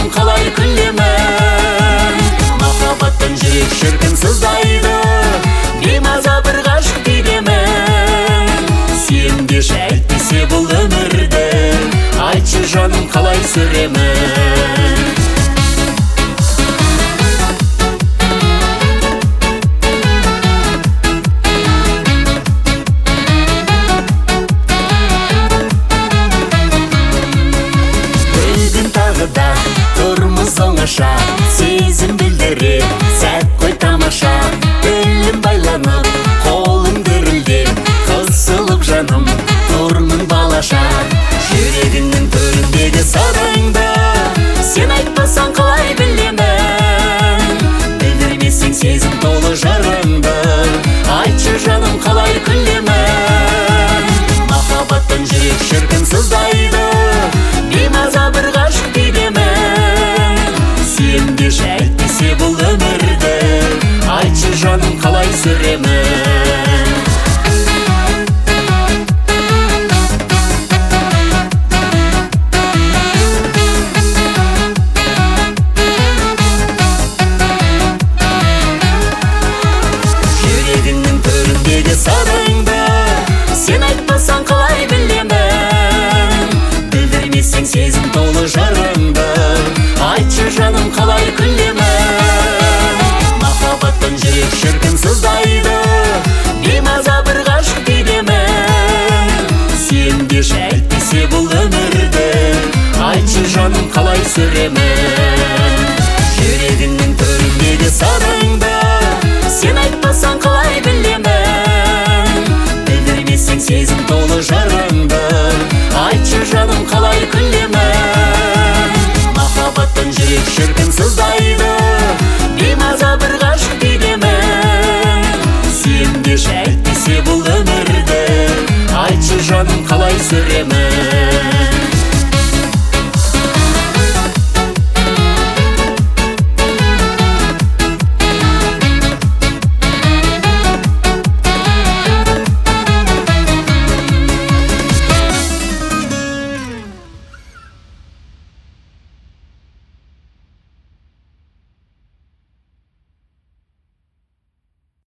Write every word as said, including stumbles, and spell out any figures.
қалай күлемін. Махаббаттан жүрек шіркін сыздайды, беймаза бір ғашық күйдемін. Сүйемдеші әйтпесе бұл өмірді, айтшы жаным қалай сүремін. Тұрмыз оңаша, сезім білдіріп, сәт қой тамаша. Тілім байланып, қолым дірілдеп, қысылып жаным, тұрмын балаша. Жүрегіңнің төріндегі сырыңды сен айтпасаң қалай білемін. Білдірмесең сезім толы жырыңды, айтшы жаным қалай күлемін. Махаббаттан жүрек шіркін сыздайды, беймаза бір ғашық күйдемін. Сүйемдеші әйтпесе бұл өмірді, айтшы жаным қалай сүремін. Жүрегіңнің төріндегі сырыңды сен айтпасаң қалай білемін. Білдірмесең сезім толы жырыңды, айтшы жаным қалай күлемін. Махаббаттан жүрек шіркін сыздайды, беймаза бір ғашық күйдемін. Сүйемдеші әйтпесе бұл өмірді, айтшы жаным қалай сүремін. Жүрегіңнің төріндегі сырыңды сен айтпасаң қалай білемін. Білдірмесең сезім толы жырыңды, айтшы жаным қалай күлемін. Махаббаттан жүрек шіркін сыздайды, беймаза бір ғашық күйдемін. Сүйемдеші әйтпесе бұл өмірді, айтшы жаным қалай сүремін.